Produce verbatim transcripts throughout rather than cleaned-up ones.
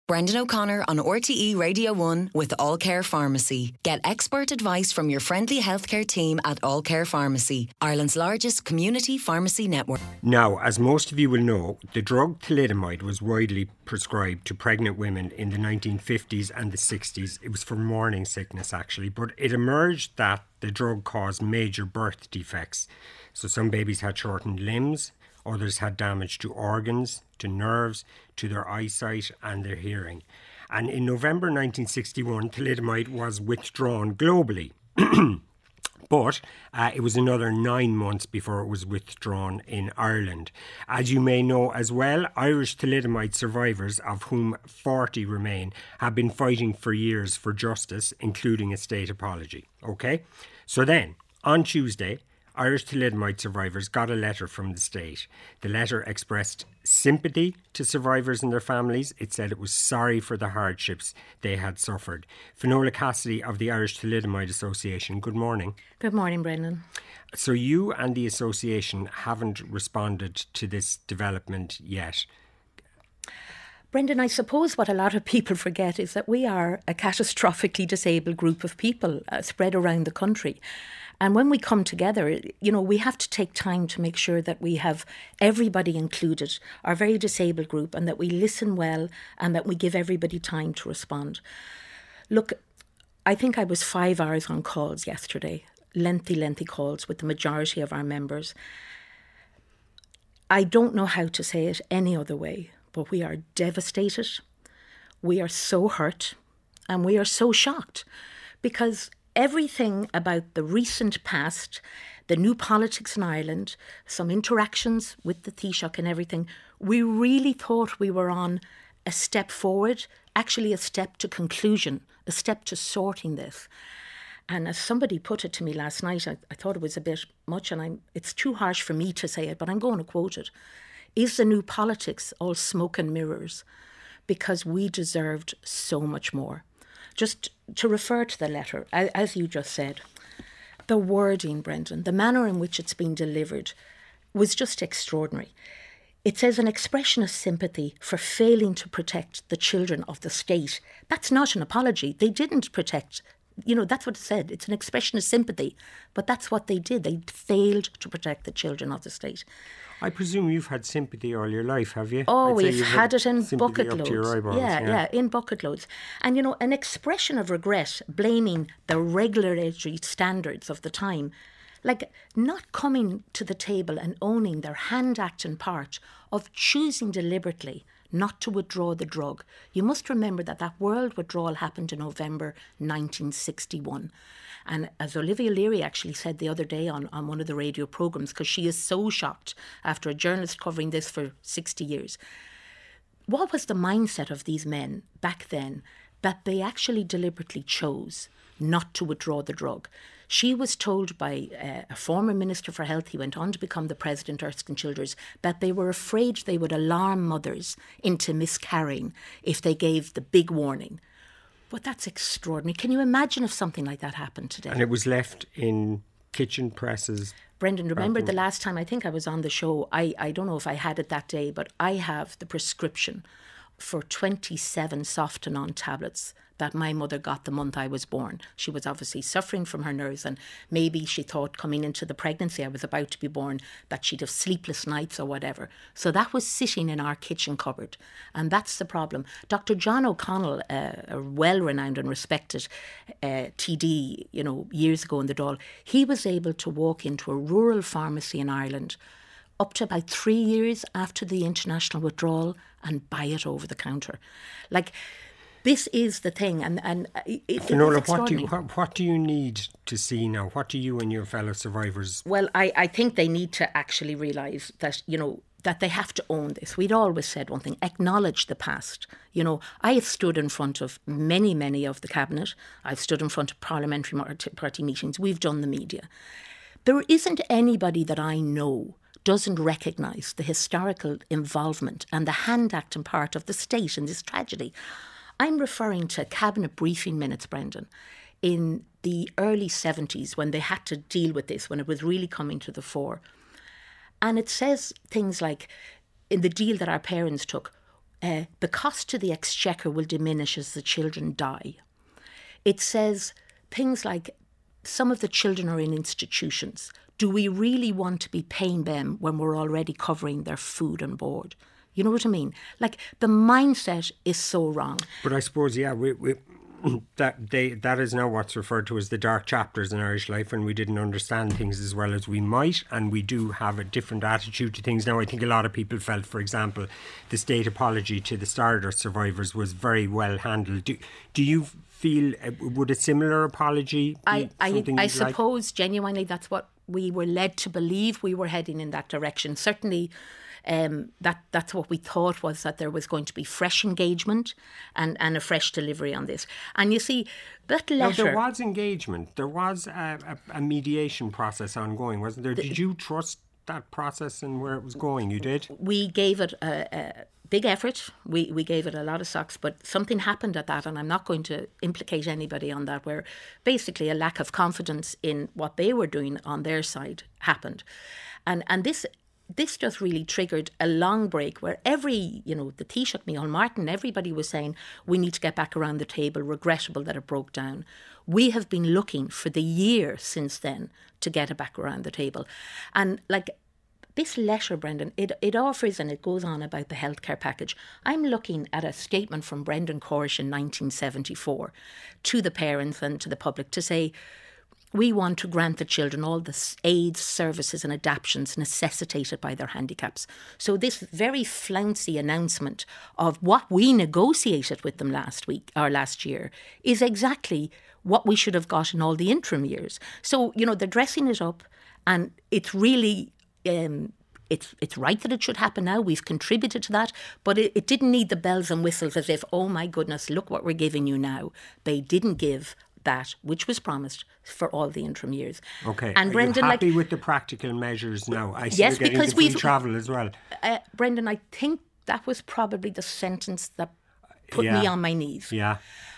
Brendan O'Connor on R T E Radio one with All Care Pharmacy. Get expert advice from your friendly healthcare team at All Care Pharmacy, Ireland's largest community pharmacy network. Now, as most of you will know, the drug thalidomide was widely prescribed to pregnant women in the nineteen fifties and the sixties. It was for morning sickness, actually, but it emerged that the drug caused major birth defects. So some babies had shortened limbs, others had damage to organs, to nerves, to their eyesight and their hearing. And in November nineteen sixty-one, thalidomide was withdrawn globally. But uh, it was another nine months before it was withdrawn in Ireland. As you may know as well, Irish thalidomide survivors, of whom forty remain, have been fighting for years for justice, including a state apology. Okay? So then, on Tuesday, Irish thalidomide survivors got a letter from the state. The letter expressed sympathy to survivors and their families. It said it was sorry for the hardships they had suffered. Finola Cassidy of the Irish Thalidomide Association, good morning. Good morning, Brendan. So you and the association haven't responded to this development yet. Brendan, I suppose what a lot of people forget is that we are a catastrophically disabled group of people uh, spread around the country. And when we come together, you know, we have to take time to make sure that we have everybody included, our very disabled group, and that we listen well and that we give everybody time to respond. Look, I think I was five hours on calls yesterday, lengthy, lengthy calls with the majority of our members. I don't know how to say it any other way, but we are devastated. We are so hurt and we are so shocked because everything about the recent past, the new politics in Ireland, some interactions with the Taoiseach and everything, we really thought we were on a step forward, actually a step to conclusion, a step to sorting this. And as somebody put it to me last night, I, I thought it was a bit much, and I'm, it's too harsh for me to say it, but I'm going to quote it. Is the new politics all smoke and mirrors? Because we deserved so much more. Just to refer to the letter, as you just said, the wording, Brendan, the manner in which it's been delivered was just extraordinary. It says an expression of sympathy for failing to protect the children of the state. That's not an apology. They didn't protect, you know, that's what it said. It's an expression of sympathy, but that's what they did. They failed to protect the children of the state. I presume you've had sympathy all your life, have you? Oh, I'd we've had, had it in bucket loads. Eyebrows, yeah, yeah, yeah, in bucket loads. And, you know, an expression of regret, blaming the regulatory standards of the time, like not coming to the table and owning their hand-acting part of choosing deliberately not to withdraw the drug. You must remember that that world withdrawal happened in November nineteen sixty-one. And as Olivia Leary actually said the other day on, on one of the radio programmes, because she is so shocked after a journalist covering this for sixty years, what was the mindset of these men back then that they actually deliberately chose not to withdraw the drug? She was told by uh, a former Minister for Health, he went on to become the President, Erskine Childers, that they were afraid they would alarm mothers into miscarrying if they gave the big warning. But that's extraordinary. Can you imagine if something like that happened today? And it was left in kitchen presses. Brendan, remember the last time I think I was on the show, I, I don't know if I had it that day, but I have the prescription for twenty-seven Softenon tablets that my mother got the month I was born. She was obviously suffering from her nerves, and maybe she thought coming into the pregnancy I was about to be born that she'd have sleepless nights or whatever. So that was sitting in our kitchen cupboard, and that's the problem. Doctor John O'Connell, uh, a well-renowned and respected uh, T D, you know, years ago in the Dáil, he was able to walk into a rural pharmacy in Ireland up to about three years after the international withdrawal and buy it over the counter. Like, this is the thing, and and it, it Finola, what do you what, what do you need to see now? What do you and your fellow survivors? Well, I, I think they need to actually realise that, you know, that they have to own this. We'd always said one thing: acknowledge the past. You know, I have stood in front of many, many of the cabinet. I've stood in front of parliamentary party meetings. We've done the media. There isn't anybody that I know doesn't recognise the historical involvement and the hand-acting part of the state in this tragedy. I'm referring to cabinet briefing minutes, Brendan, in the early seventies when they had to deal with this, when it was really coming to the fore. And it says things like, in the deal that our parents took, uh, the cost to the exchequer will diminish as the children die. It says things like some of the children are in institutions. Do we really want to be paying them when we're already covering their food and board? You know what I mean? Like, the mindset is so wrong. But I suppose, yeah, we, we that they that is now what's referred to as the dark chapters in Irish life, and we didn't understand things as well as we might, and we do have a different attitude to things now. I think a lot of people felt, for example, the state apology to the Stardust survivors was very well handled. Do, do you feel, uh, would a similar apology be I, I, something I you'd like? suppose genuinely that's what we were led to believe. We were heading in that direction. Certainly um, that that's what we thought, was that there was going to be fresh engagement and, and a fresh delivery on this. And you see, that letter... Now, there was engagement. There was a, a, a mediation process ongoing, wasn't there? The, did you trust that process and where it was going? You did? We gave it a... a big effort. We we gave it a lot of socks, but something happened at that, and I'm not going to implicate anybody on that, where basically a lack of confidence in what they were doing on their side happened. And and this this just really triggered a long break where every, you know, the Taoiseach, Micheál Martin, everybody was saying, we need to get back around the table, regrettable that it broke down. We have been looking for the year since then to get it back around the table. And like, this letter, Brendan, it, it offers, and it goes on about the healthcare package. I'm looking at a statement from Brendan Corish in nineteen seventy-four to the parents and to the public to say, we want to grant the children all the aids, services and adaptations necessitated by their handicaps. So this very flouncy announcement of what we negotiated with them last week or last year is exactly what we should have got in all the interim years. So, you know, they're dressing it up, and it's really... Um, it's it's right that it should happen now. We've contributed to that, but it, it didn't need the bells and whistles as if, oh my goodness, look what we're giving you now. They didn't give that which was promised for all the interim years. Okay, and are Brendan, you happy like, with the practical measures now? I see yes, you're getting because the free we've travel as well. Uh, Brendan, I think that was probably the sentence that put yeah. me on my knees. Yeah,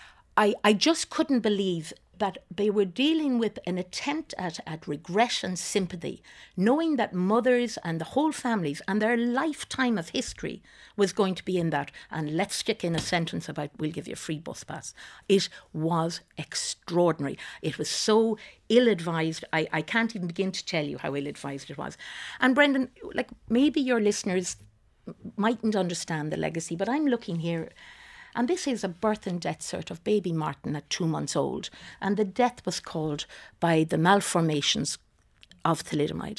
I I just couldn't believe that they were dealing with an attempt at, at regret and sympathy, knowing that mothers and the whole families and their lifetime of history was going to be in that. And let's stick in a sentence about, we'll give you a free bus pass. It was extraordinary. It was so ill-advised. I, I can't even begin to tell you how ill-advised it was. And Brendan, like, maybe your listeners mightn't understand the legacy, but I'm looking here. And this is a birth and death cert of baby Martin at two months old. And the death was called by the malformations of thalidomide.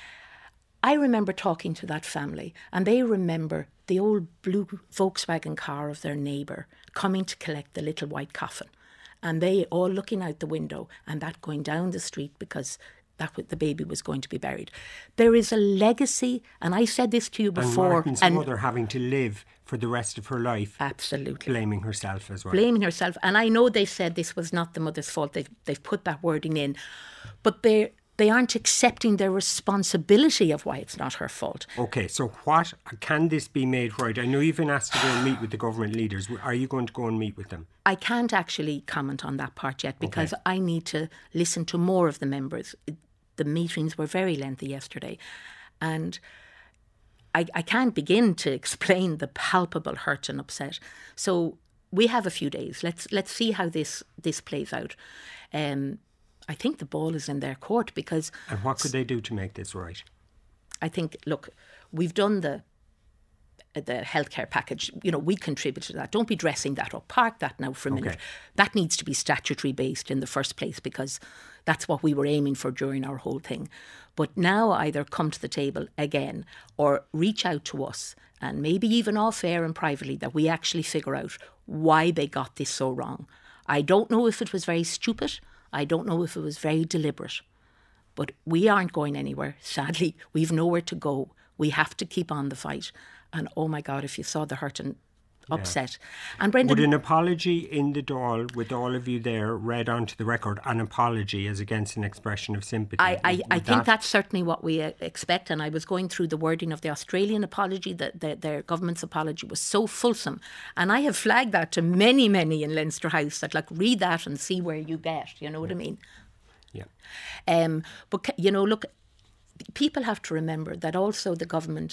I remember talking to that family, and they remember the old blue Volkswagen car of their neighbour coming to collect the little white coffin. And they all looking out the window, and that going down the street because that the baby was going to be buried. There is a legacy, and I said this to you before. And Martin's and mother having to live for the rest of her life. Absolutely. Blaming herself as well. Blaming herself. And I know they said this was not the mother's fault. They've, they've put that wording in. But they they aren't accepting their responsibility of why it's not her fault. OK, so what, can this be made right? I know you've been asked to go and meet with the government leaders. Are you going to go and meet with them? I can't actually comment on that part yet because okay. I need to listen to more of the members. The meetings were very lengthy yesterday. And I, I can't begin to explain the palpable hurt and upset. So we have a few days. Let's let's see how this this plays out. Um, I think the ball is in their court because... And what could they do to make this right? I think, look, we've done the the healthcare package. You know, we contributed to that. Don't be dressing that up. Park that now for a minute. Okay. That needs to be statutory based in the first place because that's what we were aiming for during our whole thing. But now either come to the table again or reach out to us and maybe even off air and privately that we actually figure out why they got this so wrong. I don't know if it was very stupid. I don't know if it was very deliberate. But we aren't going anywhere. Sadly, we've nowhere to go. We have to keep on the fight. And oh my God, if you saw the hurt and upset. Yeah. And Brendan, would an apology in the Dáil, with all of you there, read onto the record, an apology as against an expression of sympathy? I, I, I that... think that's certainly what we uh, expect. And I was going through the wording of the Australian apology, that the, their government's apology was so fulsome. And I have flagged that to many, many in Leinster House that, like, read that and see where you get. You know what I mean? Yeah. Um, but, you know, look, people have to remember that also the government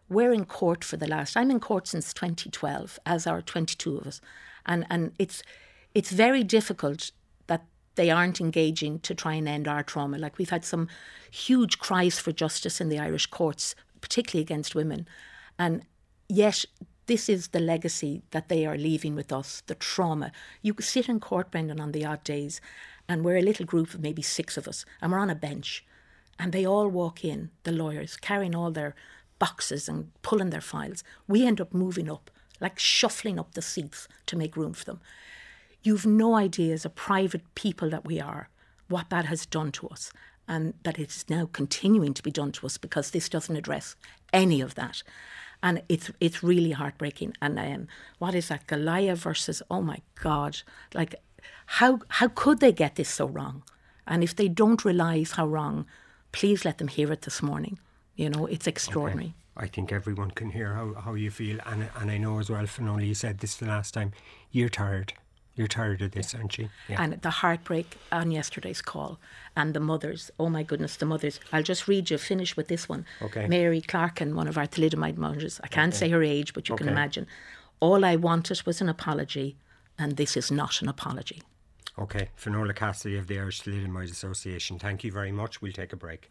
we're in court for the last, I'm in court since twenty twelve, as are twenty-two of us. And and it's it's very difficult that they aren't engaging to try and end our trauma. Like, we've had some huge cries for justice in the Irish courts, particularly against women. And yet, this is the legacy that they are leaving with us, the trauma. You could sit in court, Brendan, on the odd days, and we're a little group of maybe six of us, and we're on a bench. And they all walk in, the lawyers, carrying all their boxes and pulling their files. We end up moving up, like shuffling up the seats to make room for them. You've no idea, as a private people that we are, what that has done to us, and that it's now continuing to be done to us, because this doesn't address any of that. And it's it's really heartbreaking. And um, what is that, Goliath versus, oh my God, like, how how could they get this so wrong? And if they don't realise how wrong, please let them hear it this morning. You know, it's extraordinary. Okay. I think everyone can hear how, how you feel. And and I know as well, Fionnuala, you said this the last time, you're tired. You're tired of this, aren't you? Yeah. And the heartbreak on yesterday's call, and the mothers, oh my goodness, the mothers. I'll just read you, finish with this one. Okay. Mary Clarkin, one of our thalidomide mothers. I can't Okay. say her age, but you Okay. can imagine. All I wanted was an apology, and this is not an apology. Okay. Fionnuala Cassidy of the Irish Thalidomide Association, thank you very much. We'll take a break.